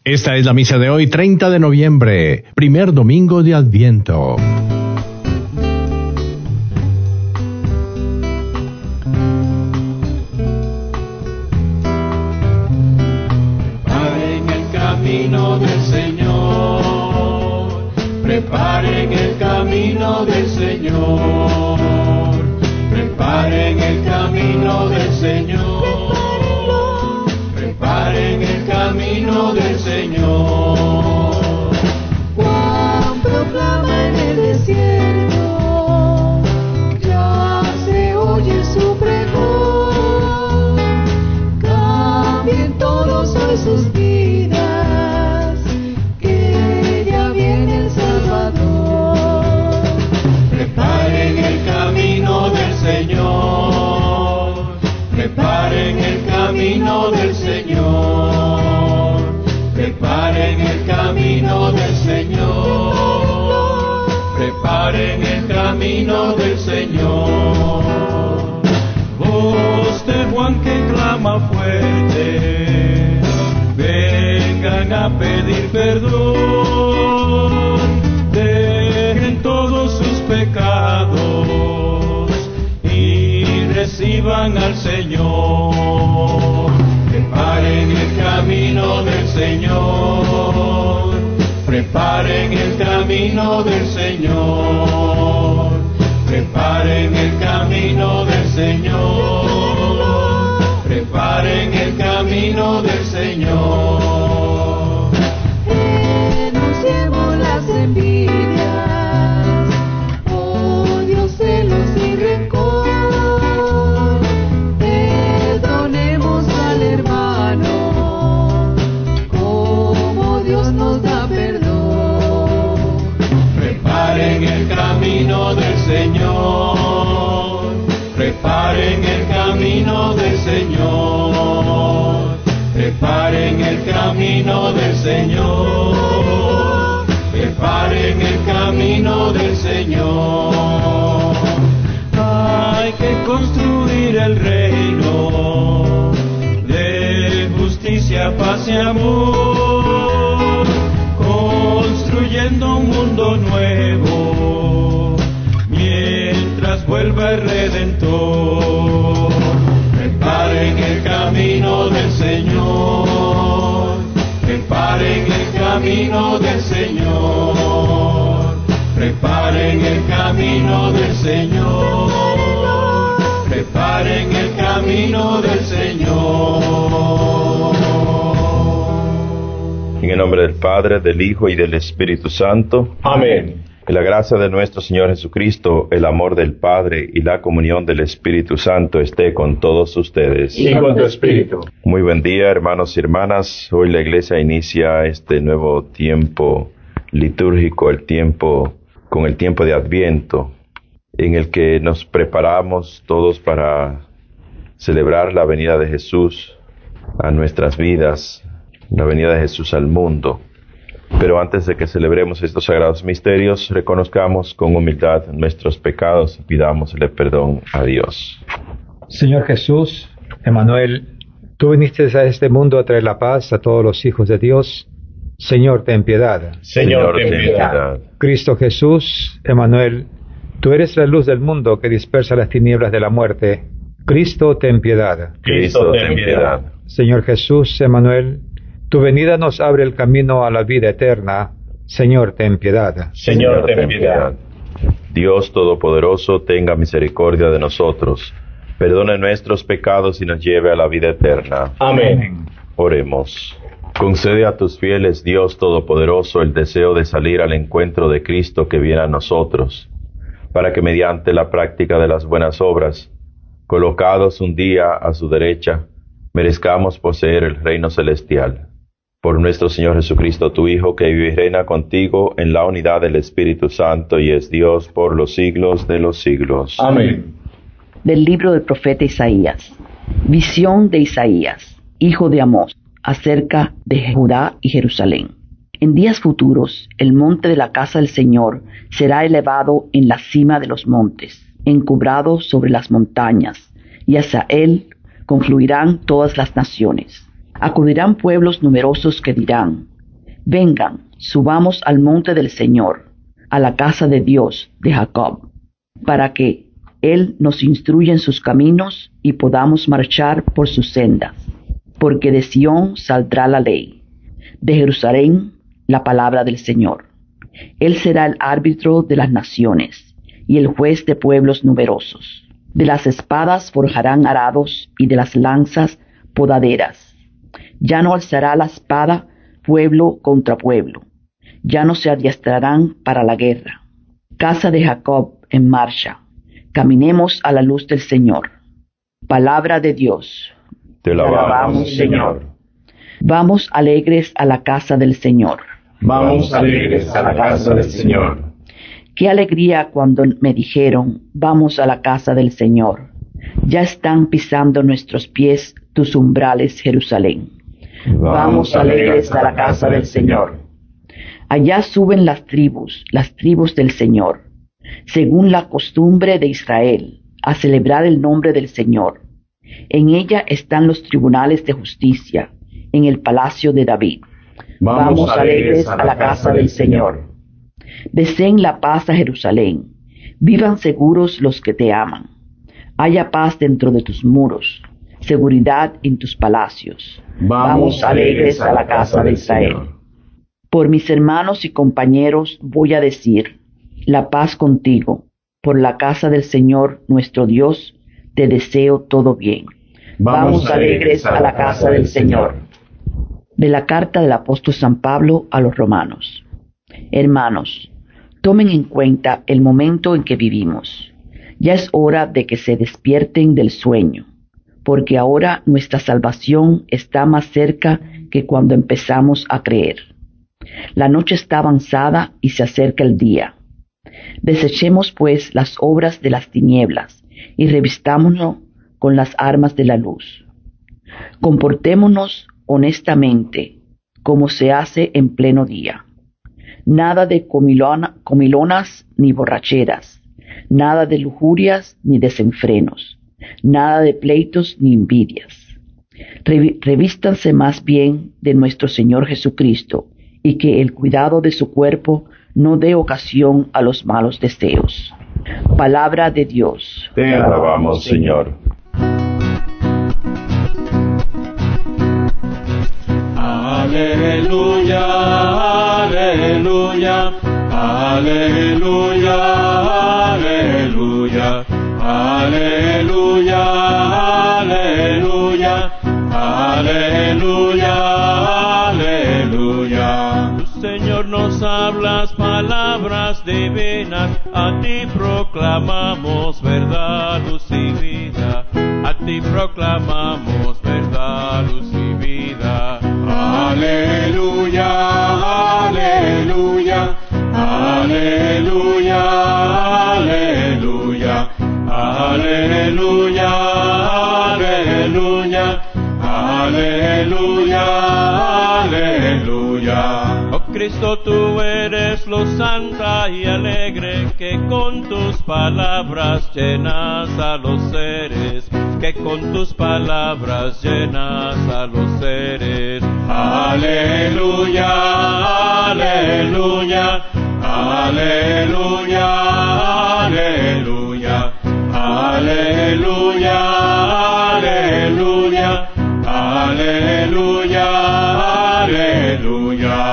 Esta es la misa de hoy, 30 de noviembre, primer domingo de Adviento. Preparen el camino del Señor, preparen el camino del Señor, preparen el camino del Señor, preparen el camino del Señor. Juan proclama en el desierto, ya se oye su pregón, cambien todos hoy sus vidas, que ya viene el Salvador. Preparen el camino del Señor, preparen el camino del Señor, preparen el camino del Señor, preparen el camino del Señor. Voz de Juan que clama fuerte, vengan a pedir perdón, dejen todos sus pecados y reciban al Señor. Preparen el camino del Señor, preparen el camino del Señor, preparen el camino del Señor, preparen el camino del Señor. Renunciemos las envidias, odios, celos y rencor. Perdonemos al hermano, como Dios nos da perdón. Preparen el camino del Señor, preparen el camino del Señor, preparen el camino del Señor, preparen el camino del Señor. Hay que construir el reino de justicia, paz y amor, construyendo un mundo nuevo mientras vuelva el Redentor. Preparen el camino del Señor, preparen el camino del Señor, preparen el camino del Señor, preparen el camino del Señor. En el nombre del Padre, del Hijo y del Espíritu Santo. Amén. Que la gracia de nuestro Señor Jesucristo, el amor del Padre y la comunión del Espíritu Santo esté con todos ustedes. Y con tu espíritu. Muy buen día, hermanos y hermanas. Hoy la Iglesia inicia este nuevo tiempo litúrgico, con el tiempo de Adviento, en el que nos preparamos todos para celebrar la venida de Jesús a nuestras vidas, la venida de Jesús al mundo. Pero antes de que celebremos estos sagrados misterios, reconozcamos con humildad nuestros pecados y pidámosle perdón a Dios. Señor Jesús, Emmanuel, tú viniste a este mundo a traer la paz a todos los hijos de Dios. Señor, ten piedad. Señor, ten piedad. Cristo Jesús, Emmanuel, tú eres la luz del mundo que dispersa las tinieblas de la muerte. Cristo, ten piedad. Cristo, ten piedad. Señor Jesús, Emmanuel, tu venida nos abre el camino a la vida eterna. Señor, ten piedad. Señor, ten piedad. Dios Todopoderoso, tenga misericordia de nosotros, perdone nuestros pecados y nos lleve a la vida eterna. Amén. Oremos. Concede a tus fieles, Dios Todopoderoso, el deseo de salir al encuentro de Cristo que viene a nosotros, para que mediante la práctica de las buenas obras, colocados un día a su derecha, merezcamos poseer el reino celestial. Por nuestro Señor Jesucristo, tu Hijo, que vive y reina contigo en la unidad del Espíritu Santo y es Dios por los siglos de los siglos. Amén. Del libro del profeta Isaías. Visión de Isaías, hijo de Amós, acerca de Judá y Jerusalén. En días futuros, el monte de la casa del Señor será elevado en la cima de los montes, encubrado sobre las montañas, y hacia él confluirán todas las naciones. Acudirán pueblos numerosos que dirán: Vengan, subamos al monte del Señor, a la casa de Dios de Jacob, para que Él nos instruya en sus caminos y podamos marchar por sus sendas. Porque de Sión saldrá la ley, de Jerusalén la palabra del Señor. Él será el árbitro de las naciones y el juez de pueblos numerosos. De las espadas forjarán arados y de las lanzas podaderas. Ya no alzará la espada pueblo contra pueblo. Ya no se adiestrarán para la guerra. Casa de Jacob en marcha. Caminemos a la luz del Señor. Palabra de Dios. Te alabamos, Señor. Vamos alegres a la casa del Señor. Vamos alegres a la casa del Señor. Qué alegría cuando me dijeron, vamos a la casa del Señor. Ya están pisando nuestros pies tus umbrales, Jerusalén. Vamos alegres a la casa del Señor. Allá suben las tribus del Señor, según la costumbre de Israel, a celebrar el nombre del Señor. En ella están los tribunales de justicia, en el palacio de David. Vamos alegres a la casa del Señor. Deseen la paz a Jerusalén. Vivan seguros los que te aman. Haya paz dentro de tus muros, seguridad en tus palacios. Vamos alegres a la casa de Israel. Por mis hermanos y compañeros voy a decir, la paz contigo. Por la casa del Señor nuestro Dios te deseo todo bien. Vamos alegres a la casa del Señor. De la carta del apóstol San Pablo a los romanos. Hermanos, tomen en cuenta el momento en que vivimos. Ya es hora de que se despierten del sueño, porque ahora nuestra salvación está más cerca que cuando empezamos a creer. La noche está avanzada y se acerca el día. Desechemos pues las obras de las tinieblas y revistámonos con las armas de la luz. Comportémonos honestamente, como se hace en pleno día. Nada de comilonas ni borracheras, nada de lujurias ni desenfrenos, nada de pleitos ni envidias. Revístanse más bien de nuestro Señor Jesucristo, y que el cuidado de su cuerpo no dé ocasión a los malos deseos. Palabra de Dios. Te alabamos, Señor. Aleluya, aleluya, aleluya, aleluya, aleluya, aleluya, aleluya, aleluya. Tu Señor nos hablas palabras divinas, a ti proclamamos verdad, luz y vida. A ti proclamamos verdad, luz y vida. Aleluya, aleluya, aleluya, aleluya, aleluya, aleluya, aleluya, aleluya. Oh Cristo, tú eres luz santa y alegre, que con tus palabras llenas a los seres, que con tus palabras llenas a los seres. Aleluya, aleluya, aleluya, aleluya, aleluya, aleluya, aleluya, aleluya.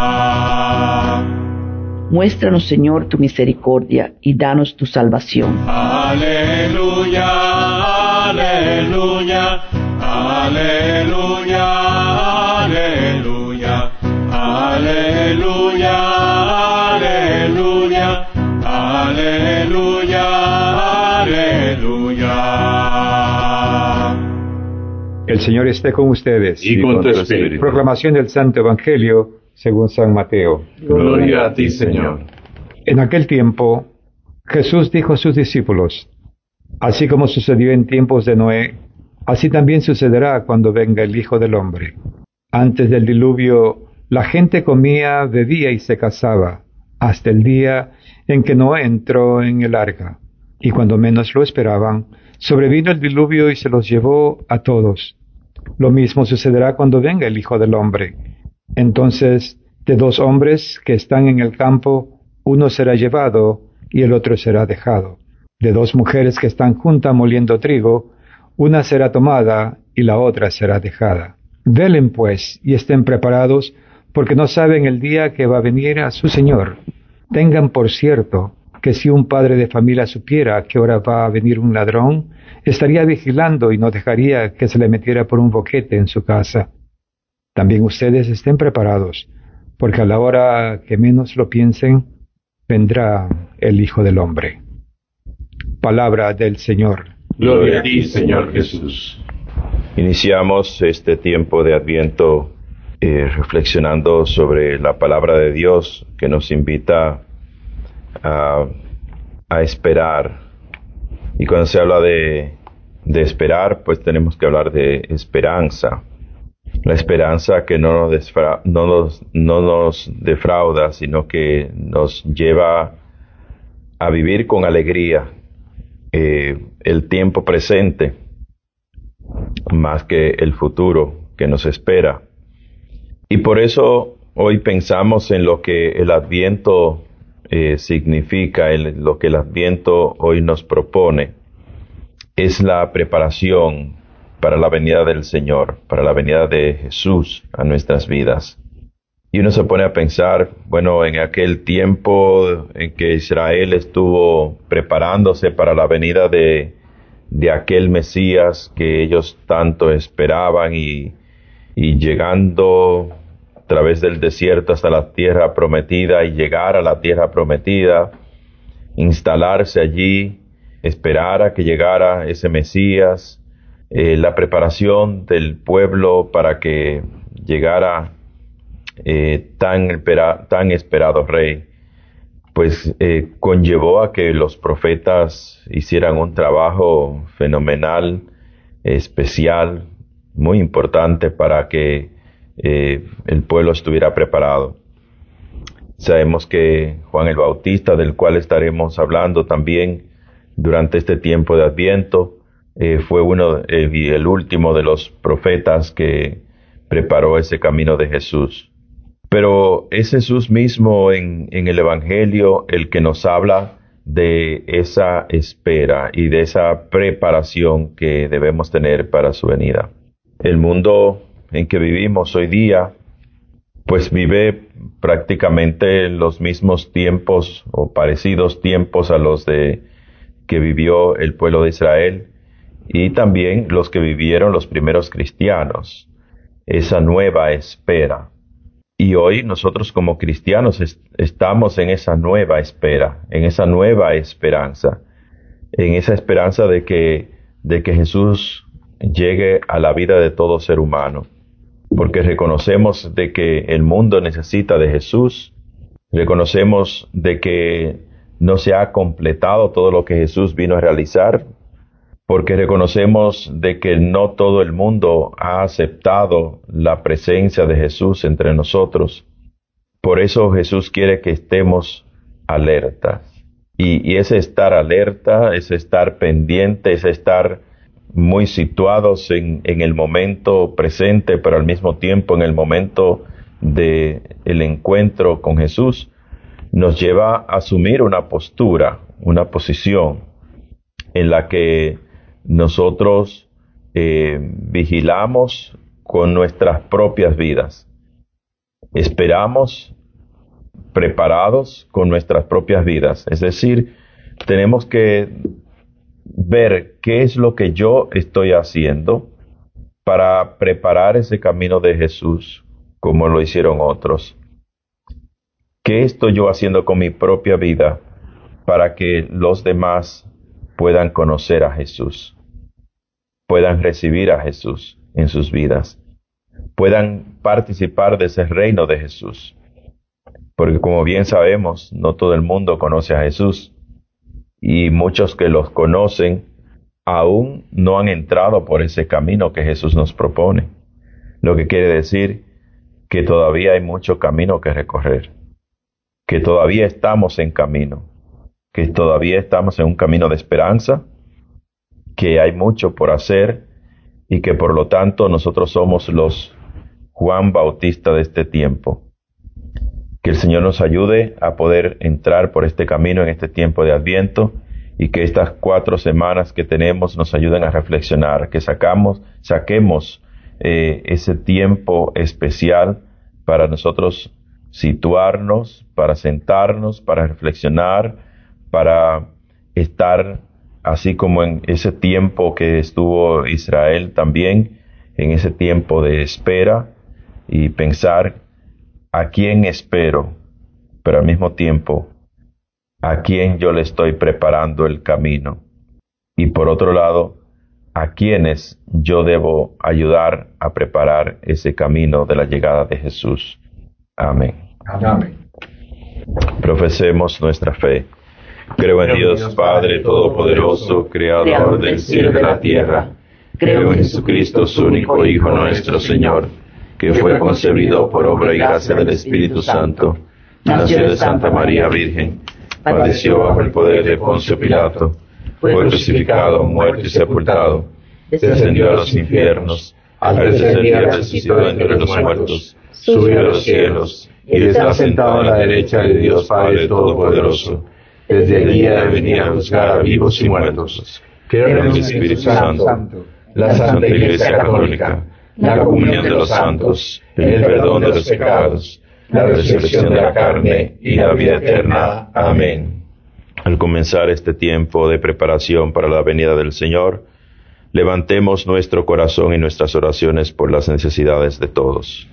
Muéstranos, Señor, tu misericordia y danos tu salvación. Aleluya, aleluya, aleluya, aleluya, aleluya, aleluya, aleluya, aleluya. El Señor esté con ustedes. Y con tu espíritu. Proclamación del Santo Evangelio según San Mateo. Gloria a ti, Señor. En aquel tiempo, Jesús dijo a sus discípulos, así como sucedió en tiempos de Noé, así también sucederá cuando venga el Hijo del Hombre. Antes del diluvio, la gente comía, bebía y se casaba, hasta el día en que Noé entró en el arca. Y cuando menos lo esperaban, sobrevino el diluvio y se los llevó a todos. Lo mismo sucederá cuando venga el Hijo del Hombre. Entonces De 2 hombres que están en el campo, uno será llevado y el otro será dejado. De 2 mujeres que están juntas moliendo trigo, una será tomada y la otra será dejada. Velen pues y estén preparados, porque no saben el día que va a venir a su Señor. Tengan por cierto que si un padre de familia supiera a qué hora va a venir un ladrón, estaría vigilando y no dejaría que se le metiera por un boquete en su casa. También ustedes estén preparados, porque a la hora que menos lo piensen, vendrá el Hijo del Hombre. Palabra del Señor. Gloria a ti, Señor Jesús. Iniciamos este tiempo de Adviento reflexionando sobre la palabra de Dios que nos invita a esperar. Y cuando se habla de esperar, pues tenemos que hablar de esperanza. La esperanza que no nos defrauda, sino que nos lleva a vivir con alegría el tiempo presente, más que el futuro que nos espera. Y por eso hoy pensamos en lo que el Adviento significa, lo que el Adviento hoy nos propone. Es la preparación para la venida del Señor, para la venida de Jesús a nuestras vidas. Y uno se pone a pensar, bueno, en aquel tiempo en que Israel estuvo preparándose para la venida de aquel Mesías que ellos tanto esperaban y llegando a través del desierto hasta la tierra prometida y llegar a la tierra prometida, instalarse allí, esperar a que llegara ese Mesías, la preparación del pueblo para que llegara tan esperado rey, pues conllevó a que los profetas hicieran un trabajo fenomenal, especial, muy importante para que el pueblo estuviera preparado. Sabemos que Juan el Bautista, del cual estaremos hablando también durante este tiempo de Adviento, fue el último de los profetas que preparó ese camino de Jesús. Pero es Jesús mismo en el Evangelio el que nos habla de esa espera y de esa preparación que debemos tener para su venida. El mundo en que vivimos hoy día, pues vive prácticamente los mismos tiempos o parecidos tiempos a los que vivió el pueblo de Israel y también los que vivieron los primeros cristianos, esa nueva espera. Y hoy nosotros como cristianos estamos en esa nueva espera, en esa nueva esperanza, en esa esperanza de que Jesús llegue a la vida de todo ser humano, porque reconocemos de que el mundo necesita de Jesús, reconocemos de que no se ha completado todo lo que Jesús vino a realizar, porque reconocemos de que no todo el mundo ha aceptado la presencia de Jesús entre nosotros. Por eso Jesús quiere que estemos alertas. Y ese estar alerta, ese estar pendiente, ese estar muy situados en el momento presente, pero al mismo tiempo en el momento del encuentro con Jesús, nos lleva a asumir una postura, una posición en la que nosotros vigilamos con nuestras propias vidas. Esperamos preparados con nuestras propias vidas. Es decir, tenemos que ver qué es lo que yo estoy haciendo para preparar ese camino de Jesús, como lo hicieron otros. ¿Qué estoy yo haciendo con mi propia vida para que los demás puedan conocer a Jesús, puedan recibir a Jesús en sus vidas, puedan participar de ese reino de Jesús? Porque como bien sabemos, no todo el mundo conoce a Jesús y muchos que los conocen aún no han entrado por ese camino que Jesús nos propone. Lo que quiere decir que todavía hay mucho camino que recorrer, que todavía estamos en camino, que todavía estamos en un camino de esperanza, que hay mucho por hacer y que por lo tanto nosotros somos los Juan Bautista de este tiempo. Que el Señor nos ayude a poder entrar por este camino en este tiempo de Adviento y que estas 4 semanas que tenemos nos ayuden a reflexionar, que saquemos ese tiempo especial para nosotros situarnos, para sentarnos, para reflexionar, para estar así como en ese tiempo que estuvo Israel también, en ese tiempo de espera y pensar a quién espero, pero al mismo tiempo a quién yo le estoy preparando el camino. Y por otro lado, a quienes yo debo ayudar a preparar ese camino de la llegada de Jesús. Amén. Amén. Profesemos nuestra fe. Creo en Dios Padre Todopoderoso, Creador del cielo y de la tierra. Creo en Jesucristo, su único Hijo nuestro Señor, que fue concebido por obra y gracia del Espíritu Santo, nació de Santa María Virgen, padeció bajo el poder de Poncio Pilato, fue crucificado, muerto y sepultado, descendió a los infiernos, al tercer día resucitó entre los muertos, subió a los cielos, y está sentado a la derecha de Dios Padre Todopoderoso. Desde allí ha de venir a juzgar a vivos y muertos. Creo en el Espíritu Santo, la Santa Iglesia Católica, la comunión de los santos, el perdón de los pecados, la resurrección de la carne y la vida eterna. Amén. Al comenzar este tiempo de preparación para la venida del Señor, levantemos nuestro corazón y nuestras oraciones por las necesidades de todos.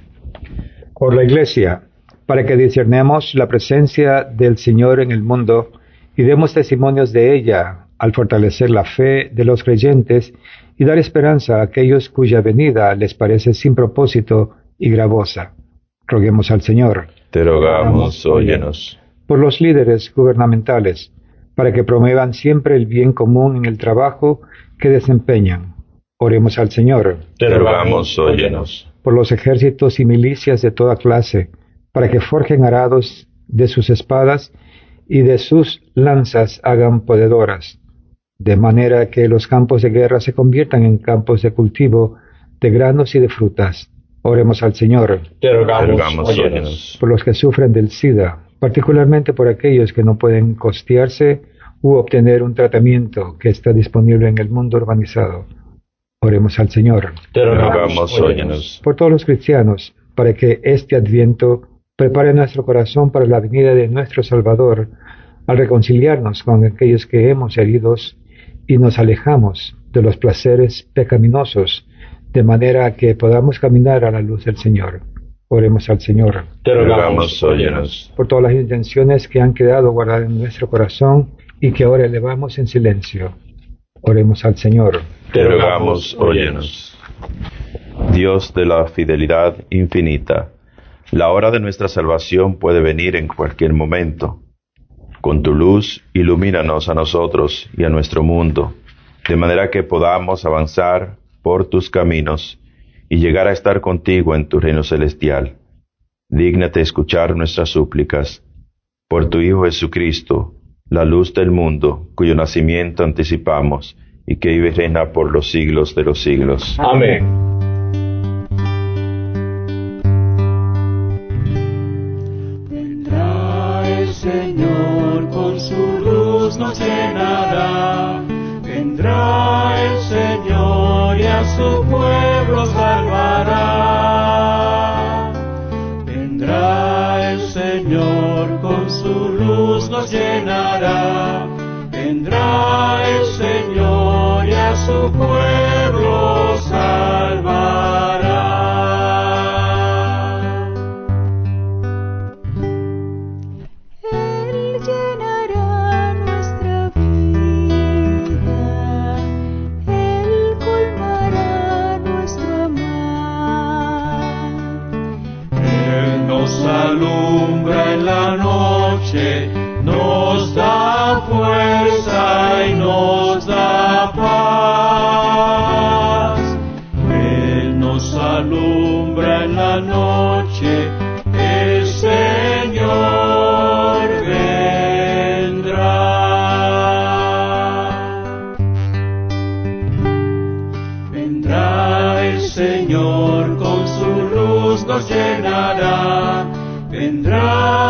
Por la Iglesia, para que discernamos la presencia del Señor en el mundo y demos testimonios de ella, al fortalecer la fe de los creyentes y dar esperanza a aquellos cuya venida les parece sin propósito y gravosa. Roguemos al Señor. Te rogamos, óyenos. Por los líderes gubernamentales, para que promuevan siempre el bien común en el trabajo que desempeñan. Oremos al Señor. Te rogamos, óyenos. Por los ejércitos y milicias de toda clase, para que forjen arados de sus espadas y de sus lanzas hagan podedoras, de manera que los campos de guerra se conviertan en campos de cultivo de granos y de frutas. Oremos al Señor. Te rogamos, óyenos. Por los que sufren del SIDA, particularmente por aquellos que no pueden costearse u obtener un tratamiento que está disponible en el mundo urbanizado. Oremos al Señor. Te rogamos, óyenos. Por todos los cristianos, para que este Adviento prepare nuestro corazón para la venida de nuestro Salvador, al reconciliarnos con aquellos que hemos heridos y nos alejamos de los placeres pecaminosos, de manera que podamos caminar a la luz del Señor. Oremos al Señor. Te rogamos, óyenos. Por todas las intenciones que han quedado guardadas en nuestro corazón y que ahora elevamos en silencio. Oremos al Señor. Te rogamos, óyenos. Dios de la fidelidad infinita, la hora de nuestra salvación puede venir en cualquier momento. Con tu luz, ilumínanos a nosotros y a nuestro mundo, de manera que podamos avanzar por tus caminos y llegar a estar contigo en tu reino celestial. Dígnate escuchar nuestras súplicas. Por tu Hijo Jesucristo, la luz del mundo, cuyo nacimiento anticipamos, y que vive y reina por los siglos de los siglos. Amén. Vendrá el Señor, con su luz nos llenará. Vendrá el Señor y a su pueblo salvará. Vendrá el Señor, con su luz nos llenará. Vendrá el Señor y a su pueblo salvará. Él llenará nuestra vida, Él colmará nuestro amar. Él nos alumbra en la noche, nos da fuerza y nos da paz. Él nos alumbra en la noche, el Señor vendrá. Vendrá el Señor, con su luz nos llenará. Vendrá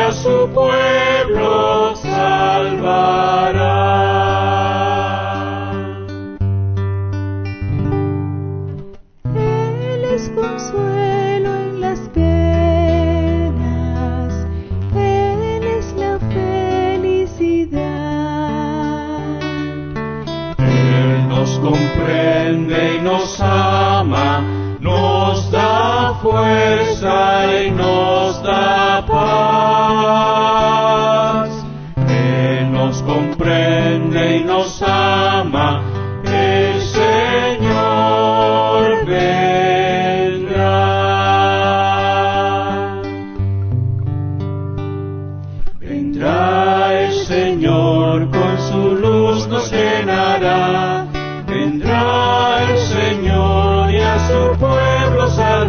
a su pueblo salvará. Él es consuelo en las penas, Él es la felicidad. Él nos comprende y nos ama, nos da fuerza y nos da paz. Él nos comprende y nos ama, el Señor vendrá. Vendrá el Señor, con su luz nos llenará. Vendrá el Señor y a su pueblo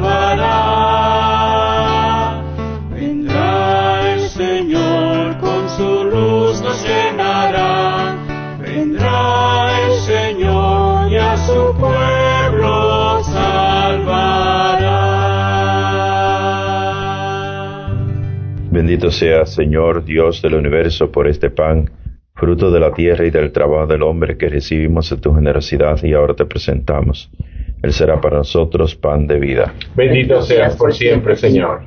salvará. Vendrá el Señor, con su luz nos llenará. Vendrá el Señor y a su pueblo salvará. Bendito sea, Señor, Dios del universo, por este pan, fruto de la tierra y del trabajo del hombre que recibimos de tu generosidad y ahora te presentamos. Él será para nosotros pan de vida. Bendito seas por siempre, Señor.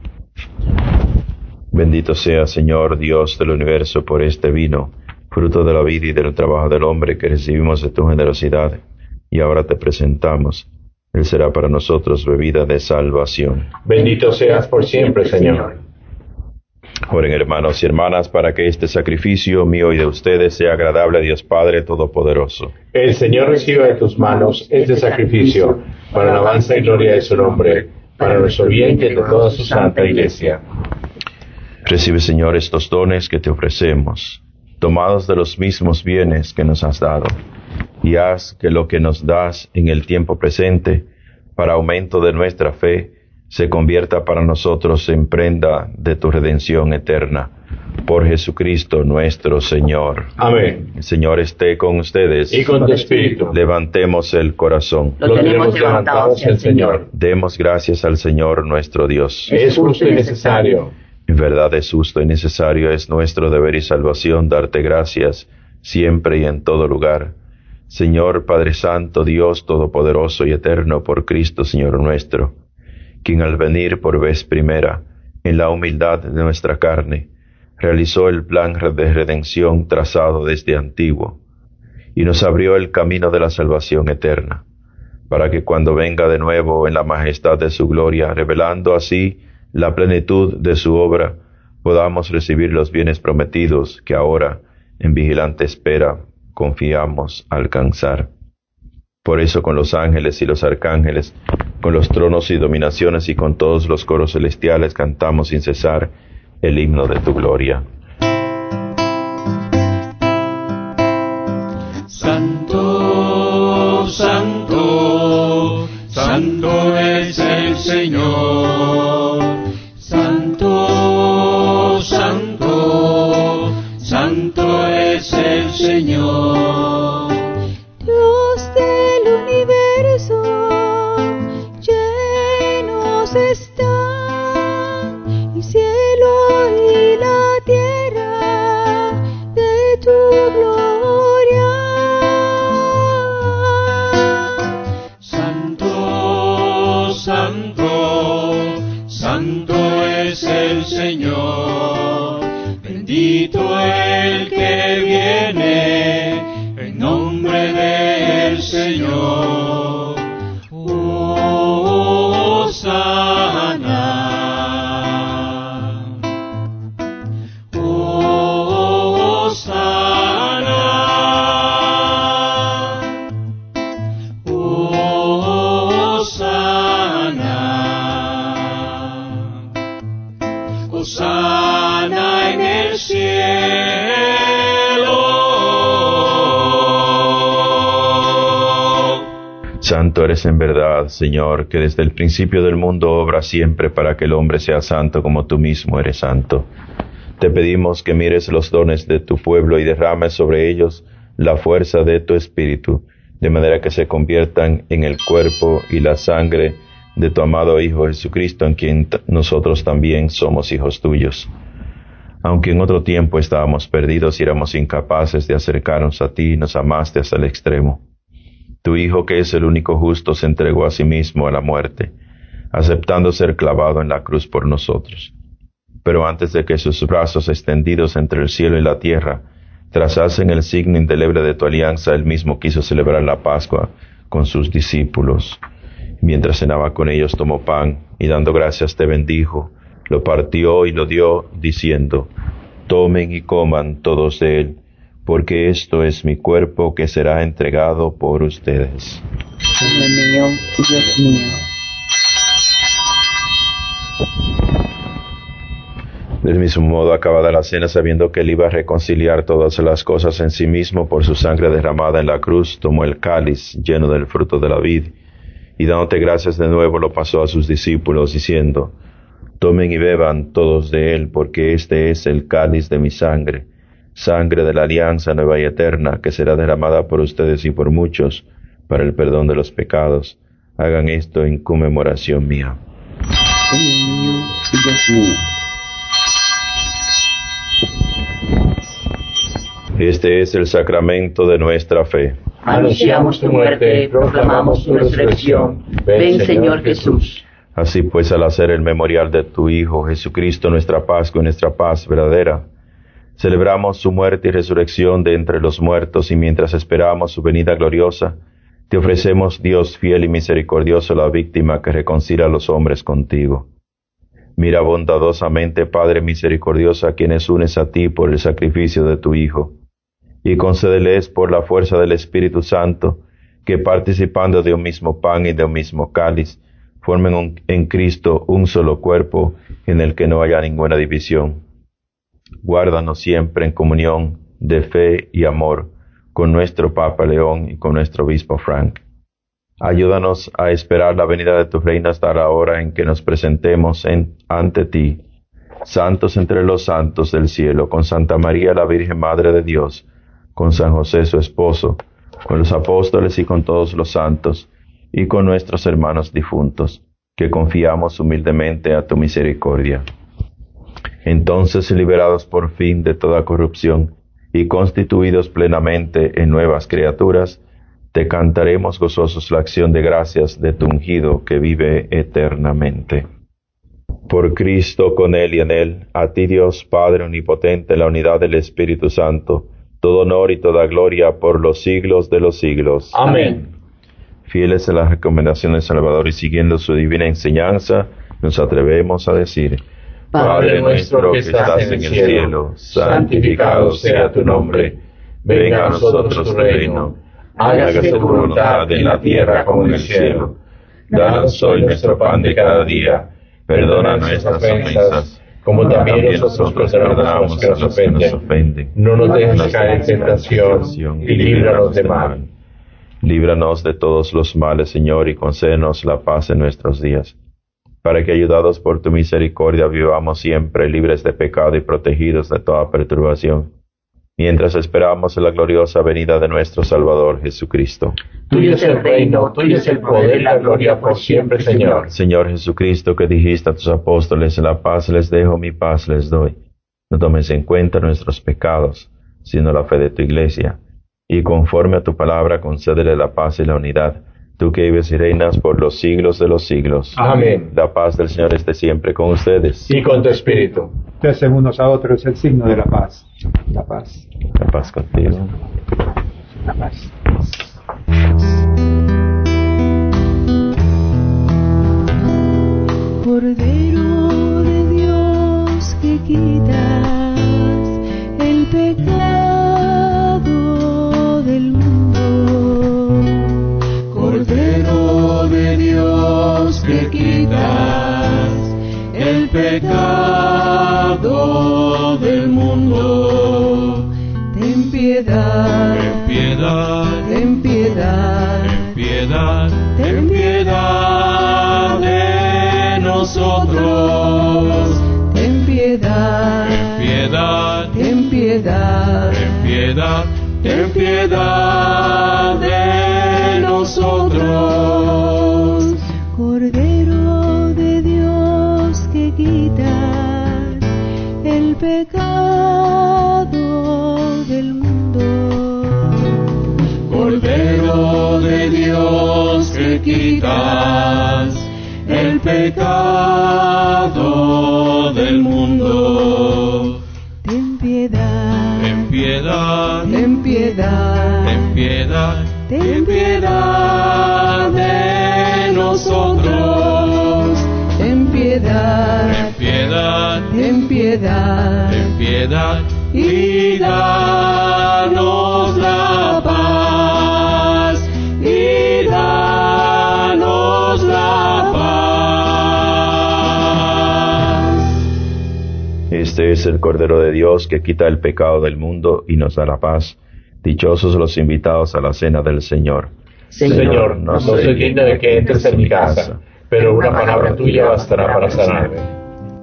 Bendito sea, Señor, Dios del universo, por este vino, fruto de la vida y del trabajo del hombre que recibimos de tu generosidad y ahora te presentamos. Él será para nosotros bebida de salvación. Bendito seas por siempre, Señor. Oren, hermanos y hermanas, para que este sacrificio mío y de ustedes sea agradable a Dios Padre Todopoderoso. El Señor reciba de tus manos este sacrificio, para alabanza y gloria de su nombre, para nuestro bien y el de toda su santa Iglesia. Recibe, Señor, estos dones que te ofrecemos, tomados de los mismos bienes que nos has dado, y haz que lo que nos das en el tiempo presente, para aumento de nuestra fe, se convierta para nosotros en prenda de tu redención eterna. Por Jesucristo nuestro Señor. Amén. El Señor esté con ustedes. Y con tu espíritu. Levantemos el corazón. Lo tenemos levantado hacia el Señor. Demos gracias al Señor nuestro Dios. Es justo y necesario. En verdad es justo y necesario, es nuestro deber y salvación darte gracias siempre y en todo lugar. Señor Padre Santo, Dios Todopoderoso y Eterno, por Cristo Señor nuestro, quien al venir por vez primera, en la humildad de nuestra carne, realizó el plan de redención trazado desde antiguo, y nos abrió el camino de la salvación eterna, para que cuando venga de nuevo en la majestad de su gloria, revelando así la plenitud de su obra, podamos recibir los bienes prometidos que ahora, en vigilante espera, confiamos alcanzar. Por eso con los ángeles y los arcángeles, con los tronos y dominaciones y con todos los coros celestiales cantamos sin cesar el himno de tu gloria. Santo, santo, santo es el Señor. Santo, santo, santo es el Señor. Dios del universo, llenos están el cielo y la tierra de tu gloria. Santo, santo, santo es el Señor. Bendito el que viene en nombre del Señor. Hosana. Hosana. Hosana. Hosana en el cielo. Santo eres en verdad, Señor, que desde el principio del mundo obra siempre para que el hombre sea santo como tú mismo eres santo. Te pedimos que mires los dones de tu pueblo y derrames sobre ellos la fuerza de tu Espíritu, de manera que se conviertan en el cuerpo y la sangre de tu amado Hijo Jesucristo, en quien nosotros también somos hijos tuyos. Aunque en otro tiempo estábamos perdidos y éramos incapaces de acercarnos a ti, nos amaste hasta el extremo. Tu Hijo, que es el único justo, se entregó a sí mismo a la muerte, aceptando ser clavado en la cruz por nosotros. Pero antes de que sus brazos extendidos entre el cielo y la tierra trazasen el signo indeleble de tu alianza, él mismo quiso celebrar la Pascua con sus discípulos. Mientras cenaba con ellos, tomó pan y dando gracias te bendijo, lo partió y lo dio, diciendo: tomen y coman todos de él, porque esto es mi cuerpo que será entregado por ustedes. Señor mío y Dios mío. Del mismo modo, acabada la cena, sabiendo que él iba a reconciliar todas las cosas en sí mismo por su sangre derramada en la cruz, tomó el cáliz lleno del fruto de la vid, y dándote gracias de nuevo lo pasó a sus discípulos, diciendo: tomen y beban todos de él, porque este es el cáliz de mi sangre, sangre de la alianza nueva y eterna, que será derramada por ustedes y por muchos, para el perdón de los pecados. Hagan esto en conmemoración mía. Señor mío y Dios mío. Este es el sacramento de nuestra fe. Anunciamos tu muerte, proclamamos tu resurrección. Ven, Señor Jesús. Así pues, al hacer el memorial de tu Hijo Jesucristo, nuestra Pascua y nuestra paz verdadera, celebramos su muerte y resurrección de entre los muertos, y mientras esperamos su venida gloriosa, te ofrecemos, Dios fiel y misericordioso, la víctima que reconcilia a los hombres contigo. Mira bondadosamente, Padre misericordioso, a quienes unes a ti por el sacrificio de tu Hijo, y concédeles por la fuerza del Espíritu Santo, que participando de un mismo pan y de un mismo cáliz, formen en Cristo un solo cuerpo, en el que no haya ninguna división. Guárdanos siempre en comunión de fe y amor con nuestro Papa León y con nuestro Obispo Frank. Ayúdanos a esperar la venida de tu reino hasta la hora en que nos presentemos ante ti, santos entre los santos del cielo, con Santa María la Virgen Madre de Dios, con San José su esposo, con los apóstoles y con todos los santos, y con nuestros hermanos difuntos, que confiamos humildemente a tu misericordia. Entonces, liberados por fin de toda corrupción y constituidos plenamente en nuevas criaturas, te cantaremos gozosos la acción de gracias de tu ungido que vive eternamente. Por Cristo, con Él y en Él, a ti Dios Padre omnipotente, en la unidad del Espíritu Santo, todo honor y toda gloria por los siglos de los siglos. Amén. Fieles a las recomendaciones del Salvador y siguiendo su divina enseñanza, nos atrevemos a decir: Padre nuestro que estás en el cielo, santificado sea tu nombre. Venga a nosotros tu reino. Hágase tu voluntad en la tierra como en el cielo. Danos hoy nuestro pan de cada día. Perdona nuestras ofensas, como también nosotros perdonamos a los que nos ofenden. No nos dejes caer en tentación, y líbranos de mal. Líbranos de todos los males, Señor, y concédenos la paz en nuestros días, para que, ayudados por tu misericordia, vivamos siempre libres de pecado y protegidos de toda perturbación, mientras esperamos la gloriosa venida de nuestro Salvador Jesucristo. Tuyo es el reino, tuyo es el poder y la gloria por siempre, Señor. Señor Jesucristo, que dijiste a tus apóstoles: la paz les dejo, mi paz les doy. No tomes en cuenta nuestros pecados, sino la fe de tu Iglesia, y conforme a tu palabra concédele la paz y la unidad, tú que vives y reinas por los siglos de los siglos. Amén. La paz del Señor esté siempre con ustedes. Y con tu espíritu. Hacen unos a otros el signo de la paz. La paz. La paz contigo. La paz. Cordero de Dios, que quitas el pecado del mundo. Cordero de Dios, que quitas el pecado del mundo. Ten piedad, Ten piedad, ten piedad, ten piedad, ten piedad de nosotros. ten piedad, Ten piedad, ten piedad, ten piedad, ten piedad de nosotros. Cordero de Dios, que quitas el pecado del mundo. Cordero de Dios que quitas el pecado del mundo. Ten piedad, Ten piedad, ten piedad, ten piedad, ten piedad de nosotros. Ten piedad, Ten piedad, ten piedad, ten piedad y danos la paz, y danos la paz. Este es el Cordero de Dios que quita el pecado del mundo y nos da la paz. Dichosos los invitados a la cena del Señor. Señor, no soy digno de que entres en mi casa, pero una palabra tuya bastará para sanarme.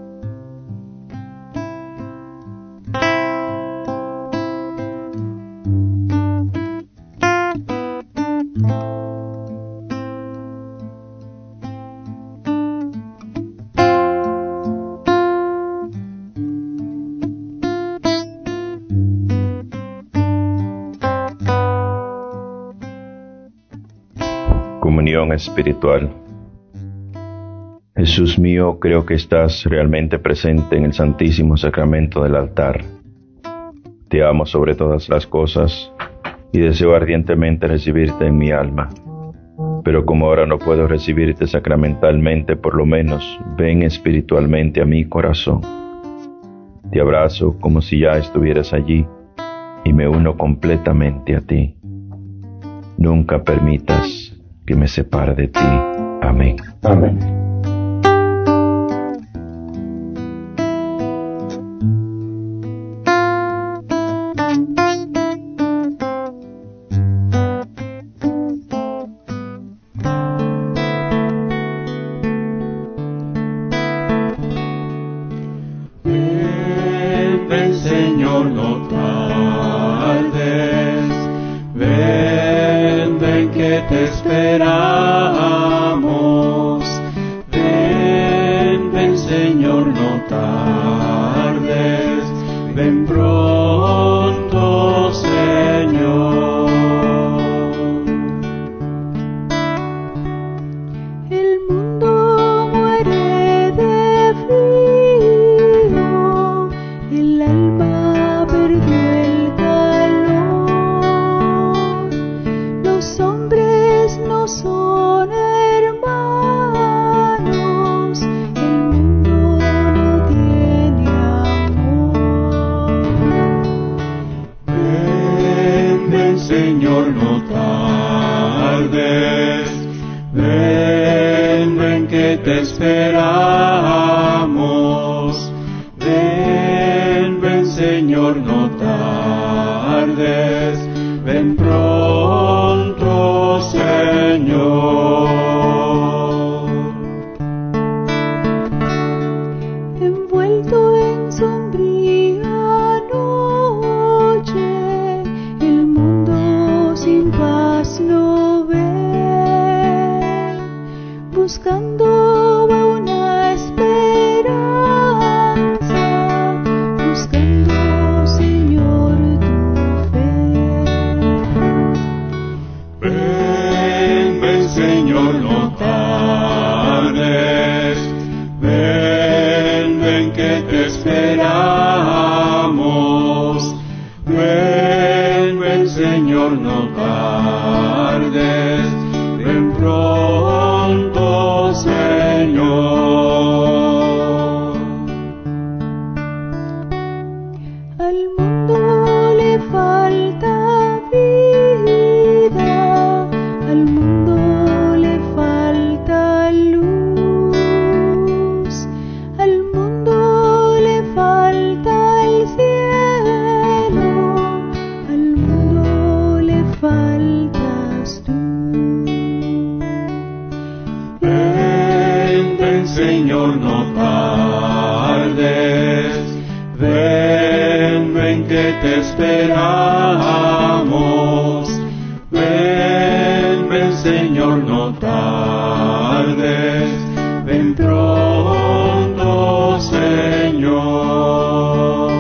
Comunión espiritual. Jesús mío, creo que estás realmente presente en el Santísimo Sacramento del altar. Te amo sobre todas las cosas y deseo ardientemente recibirte en mi alma. Pero como ahora no puedo recibirte sacramentalmente, por lo menos ven espiritualmente a mi corazón. Te abrazo como si ya estuvieras allí y me uno completamente a ti. Nunca permitas que me separe de ti. Amén. Amén. Ven, Señor, no tardes. Ven que te esperamos. Ven, Señor, no tardes. Ven pronto, Señor. El mundo muere de frío, el alma perdió el calor. Los hombres no son hermanos, el mundo no tiene amor. Ven, Señor, no tardes. Ven que te esperamos. Ven, Señor, no tardes. Ven pronto, Señor. Envuelto en sombría noche, el mundo sin paz lo ve, buscando una esperanza, buscando, Señor, tu fe. Ven, Señor, no tardes. Ven que te esperamos. Ven, Señor, no tardes. Ven pronto, Señor. Al mundo le falta vida, al mundo le falta luz, al mundo le falta el cielo, al mundo le faltas tú. Ven, Señor, no tardes. Ven que te esperamos. Ven, Señor, no tardes. Ven pronto, Señor.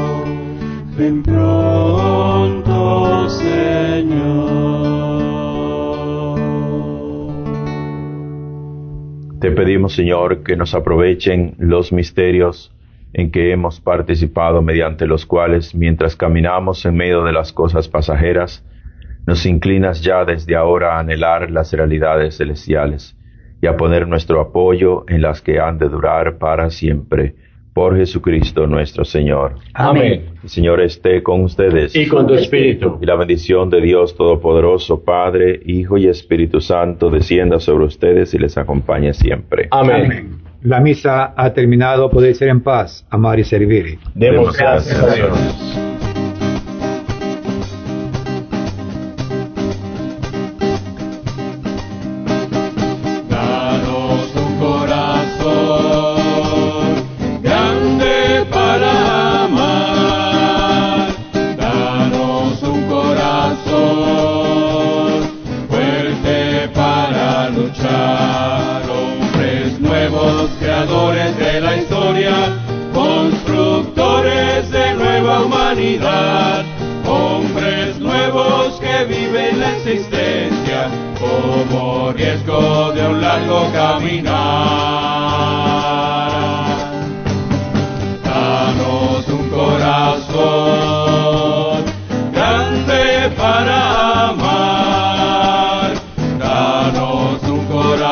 pedimos, Señor, que nos aprovechen los misterios en que hemos participado, mediante los cuales, mientras caminamos en medio de las cosas pasajeras, nos inclinas ya desde ahora a anhelar las realidades celestiales y a poner nuestro apoyo en las que han de durar para siempre. Por Jesucristo nuestro Señor. Amén. El Señor esté con ustedes. Y con tu espíritu. Y la bendición de Dios Todopoderoso, Padre, Hijo y Espíritu Santo, descienda sobre ustedes y les acompañe siempre. Amén. La misa ha terminado, podéis ir en paz, amar y servir. Demos gracias a Dios. Hombres nuevos que viven la existencia como riesgo de un largo caminar. Danos un corazón grande para amar. Danos un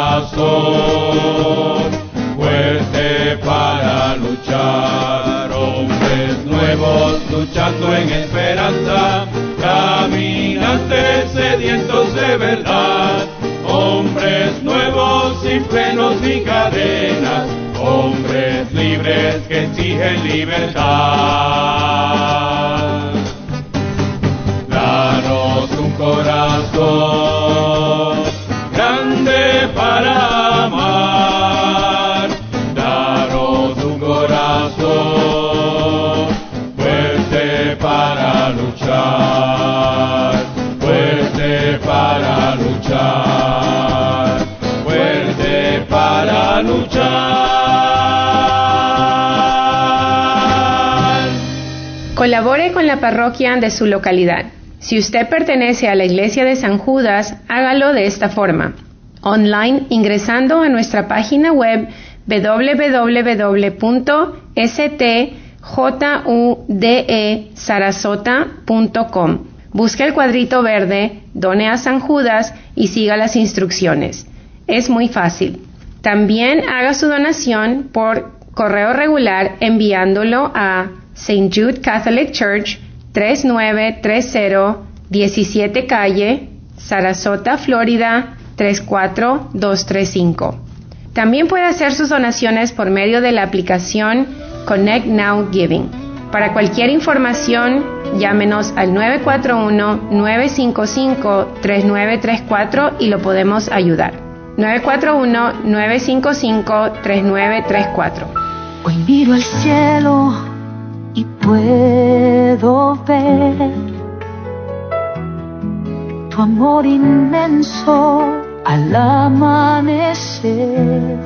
corazón fuerte para luchar. Hombres nuevos luchando en esperanza, caminantes sedientos de verdad, hombres nuevos sin frenos ni cadenas, hombres libres que exigen libertad. Danos un corazón grande para amar, danos un corazón para luchar, fuerte para luchar, fuerte para luchar. Colabore con la parroquia de su localidad. Si usted pertenece a la Iglesia de San Judas, hágalo de esta forma: online, ingresando a nuestra página web www.stjudesarasota.com. Busque el cuadrito verde, done a San Judas y siga las instrucciones. Es muy fácil. También haga su donación por correo regular enviándolo a St. Jude Catholic Church, 3930 17 Calle, Sarasota, Florida, 34235. También puede hacer sus donaciones por medio de la aplicación Connect Now Giving. Para cualquier información, llámenos al 941-955-3934 y lo podemos ayudar. 941-955-3934. Hoy miro al cielo y puedo ver tu amor inmenso al amanecer.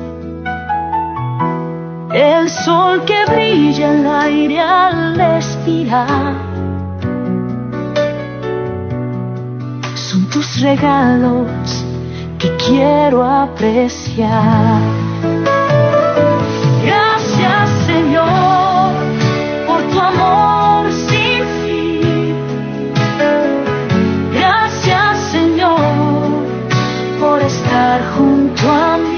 El sol que brilla en el aire al respirar son tus regalos que quiero apreciar. Gracias, Señor, por tu amor sin fin. Gracias, Señor, por estar junto a mí.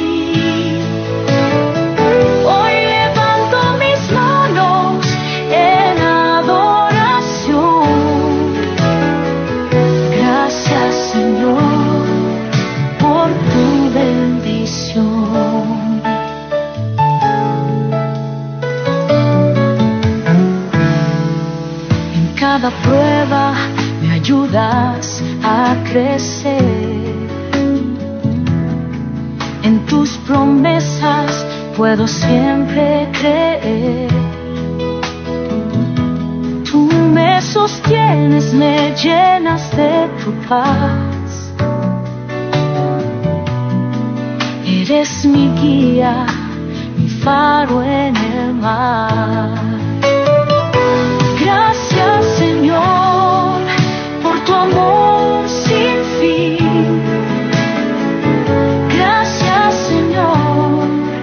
Cada prueba me ayudas a crecer. En tus promesas puedo siempre creer. Tú me sostienes, me llenas de tu paz. Eres mi guía, mi faro en el mar. Gracias, Señor, por tu amor sin fin. Gracias, Señor,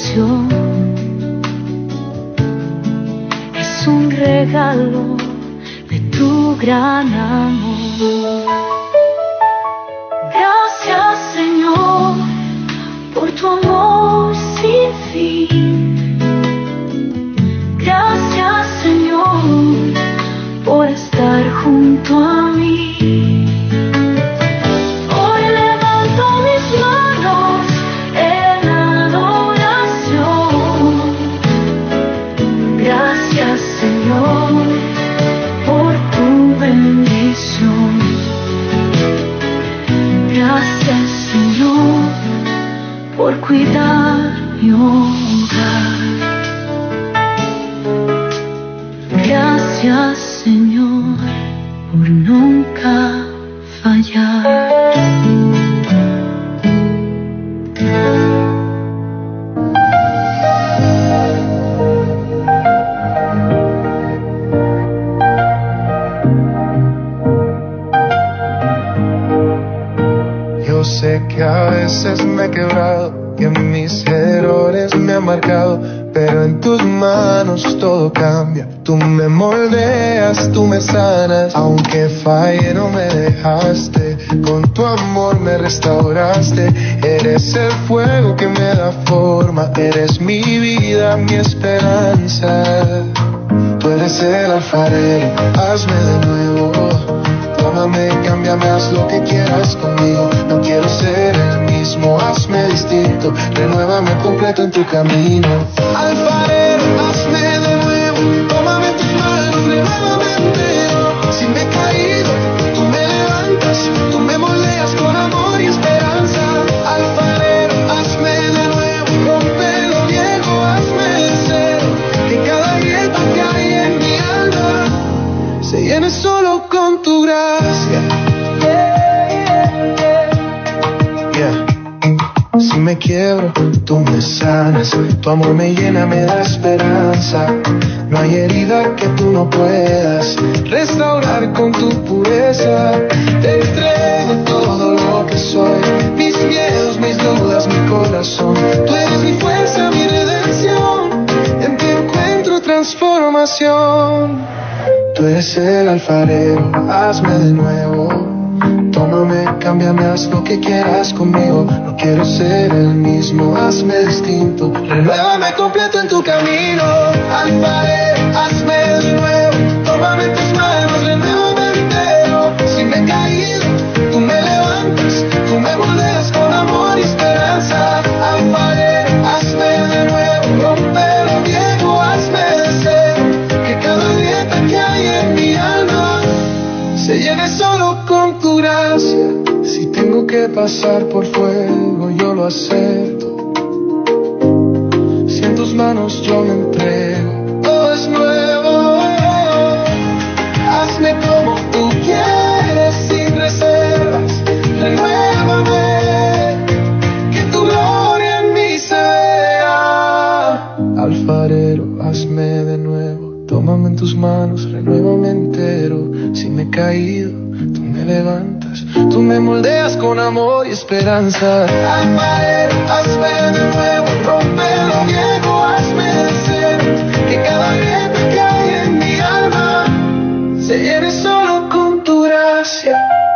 bendición, es un regalo de tu gran amor. Gracias, Señor, por tu amor sin fin. Gracias, Señor, por estar junto a mí. Hoy levanto mis manos en adoración. Gracias, Señor, por tu bendición. Gracias, Señor, por cuidar mi hogar. Gracias, Señor, por nunca fallar. Yo sé que a veces me he quebrado, que mis errores me han marcado, pero en tus manos todo cambia. Tú me moldeas, tú me sanas. Aunque falle no me dejaste, con tu amor me restauraste. Eres el fuego que me da forma, eres mi vida, mi esperanza. Tú eres el alfarero, hazme de nuevo. Tómame, cámbiame, haz lo que quieras conmigo. No quiero ser el mismo, hazme distinto. Renuévame completo en tu camino. Alfarero, hazme de nuevo. Tómame en tus manos, renuévame entero. Si me he caído, tú me levantas. Tú me moldeas con amor y esperanza. Alfarero, hazme de nuevo. Rompe lo viejo, hazme de cero. Que cada grieta que hay en mi alma se llene solo con tu gracia. Si me quiebro, tú me sanas. Tu amor me llena, me da esperanza. No hay herida que tú no puedas restaurar con tu pureza. Te entrego todo lo que soy, mis miedos, mis dudas, mi corazón. Tú eres mi fuerza, mi redención. En ti encuentro transformación. Tú eres el alfarero, hazme de nuevo. Tómame, cámbiame, haz lo que quieras conmigo. No quiero ser el mismo, hazme distinto. Renuévame completo en tu camino. Alfarero, hazme de nuevo. Tómame en tus manos, renuévame entero. Si me he caído, tú me levantas. Tú me moldeas con amor y esperanza. Alfarero, hazme de nuevo. Rompe lo viejo, hazme de cero. Que cada grieta que hay en mi alma se llene solo con tu gracia. Si tengo que pasar por fuego, yo lo acepto. Si en tus manos yo me entrego, todo es nuevo. Hazme como tú quieres, sin reservas. Renuévame, que tu gloria en mí se vea. Alfarero, hazme de nuevo. Tómame en tus manos, renuévame entero. Si me he caído, tú me levantas. Tú me moldeas con amor y esperanza. Alfarero, hazme de nuevo. Rompe lo viejo, hazme de cero. Que cada grieta que hay en mi alma se llene solo con tu gracia.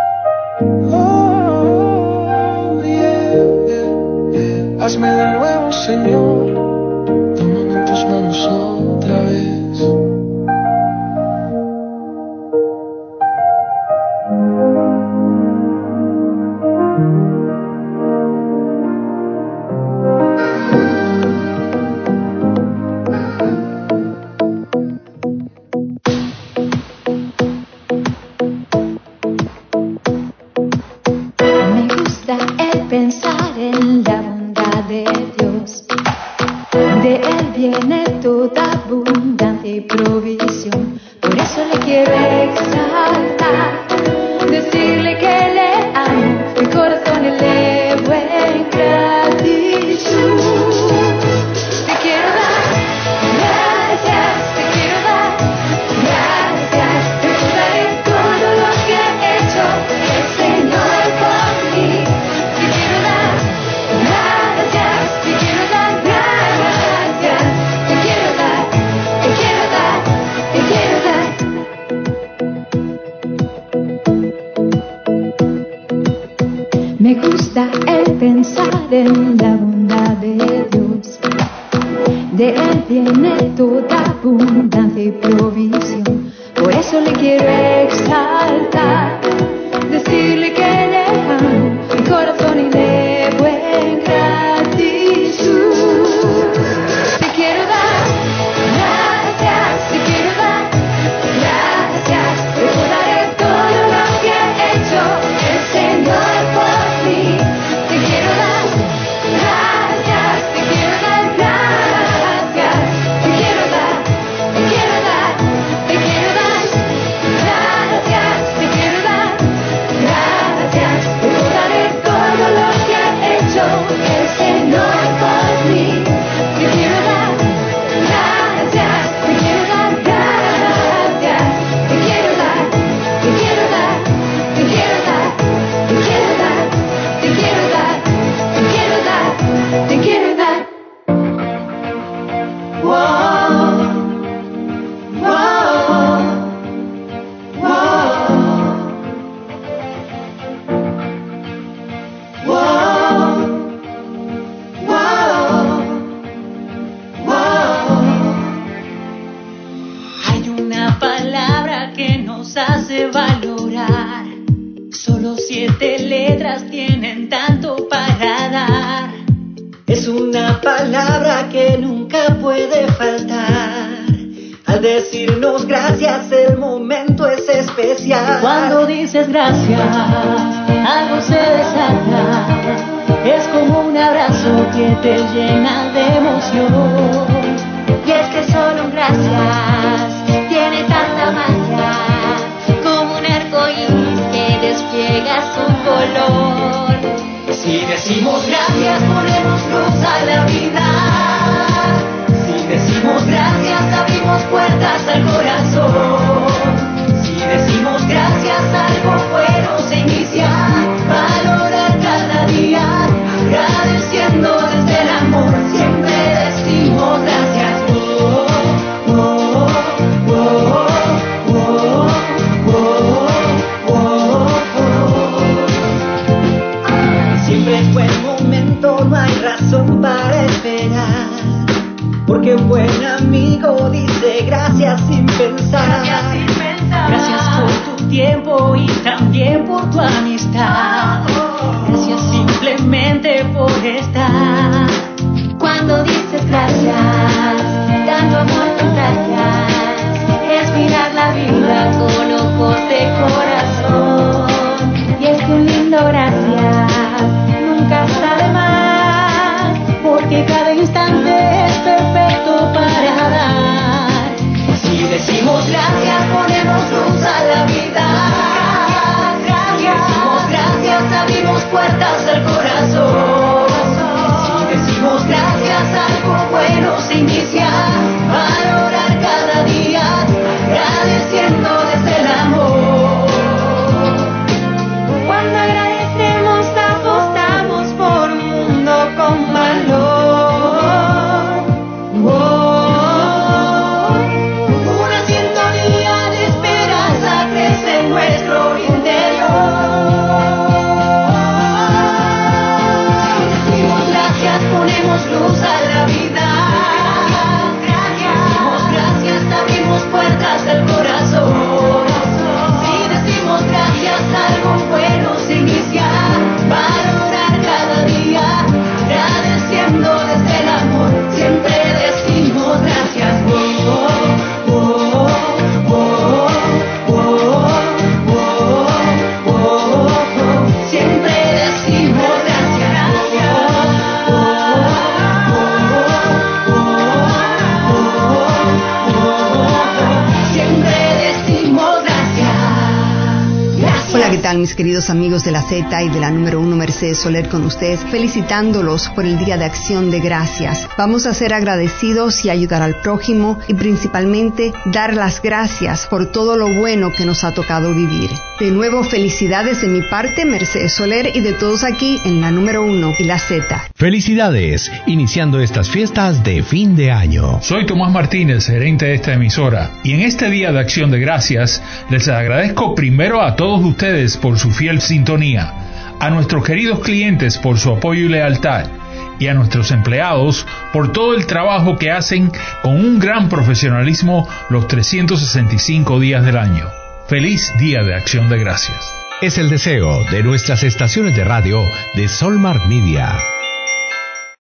Oh, yeah, yeah, yeah. Hazme de nuevo, Señor. Tómame en tus manos otra vez. Pensar en la bondad de Dios, de Él viene toda abundancia. conocen la bondad de Dios. De Él viene toda abundancia y provisión. Por eso le quiero exaltar, decirle que le amo, mi corazón y debo en gratitud. Te quiero dar gracias, te quiero dar gracias. Recordaré todo lo que ha hecho el Señor por mí. Te quiero dar gracias, te quiero dar gracias. Te quiero dar, te quiero dar, te quiero dar gracias, te quiero dar gracias. Recordaré todo lo que ha hecho el Señor por mí. Te quiero dar gracias, te quiero dar gracias. Te quiero dar, te quiero dar, te quiero dar, te quiero dar, te quiero dar, te quiero dar, te quiero dar. Wow, wow, wow, wow, wow. Hay una palabra que nos hace valorar. Solo 7 letras tienen tanto para dar. Es una palabra que nunca puede faltar. Al decirnos gracias, el momento es especial. Cuando dices gracias, algo se desata. Es como un abrazo que te llena de emoción. Y es que solo un gracias tiene tanta magia, como un arco iris que despliega su color. Si decimos gracias, ponemos luz a la vida. Si decimos gracias, abrimos puertas al corazón. Si decimos gracias, algo bueno se inicia. Valorar cada día, agradeciendo desde el amor. Siempre decimos gracias. Oh, oh, oh, oh, oh, oh, oh. Siempre es buen momento, no hay razón para esperar. Porque un buen amigo dice gracias sin pensar. Gracias por tu tiempo y también por tu amistad. Gracias simplemente por estar. Cuando dices gracias, dando amor contagias. Es mirar la vida con ojos de corazón. Y es que un lindo gracias nunca está de más, porque cada instante es perfecto para dar. Si decimos gracias, ponemos luz a la vida. Si decimos gracias, abrimos puertas al corazón. Si decimos gracias, algo bueno se inicia. Valorar cada día, agradeciendo desde el amor. Cuando agradecemos, apostamos por un mundo con valor. Una sintonía de esperanza crece en nuestro interior. Si decimos gracias, ponemos luz a la vida. Si decimos gracias, abrimos puertas del corazón. Si decimos gracias, algo bueno se inicia. Valorar cada día, agradeciendo desde el amor. Siempre decimos gracias. Oh, oh, oh, oh, oh, oh, oh, oh. Siempre decimos gracias. Siempre decimos gracias. Hola, ¿qué tal mis queridos amigos de la Z y de la número 1 Mercedes Soler con ustedes, felicitándolos por el Día de Acción de Gracias. Vamos a ser agradecidos y ayudar al prójimo y principalmente dar las gracias por todo lo bueno que nos ha tocado vivir. De nuevo, felicidades de mi parte, Mercedes Soler, y de todos aquí en la número 1 y la Z. Felicidades, iniciando estas fiestas de fin de año. Soy Tomás Martínez, gerente de esta emisora, y en este Día de Acción de Gracias les agradezco primero a todos ustedes por su fiel sintonía. a nuestros queridos clientes por su apoyo y lealtad, y a nuestros empleados por todo el trabajo que hacen con un gran profesionalismo los 365 días del año. Feliz Día de Acción de Gracias. Es el deseo de nuestras estaciones de radio de Solmar Media.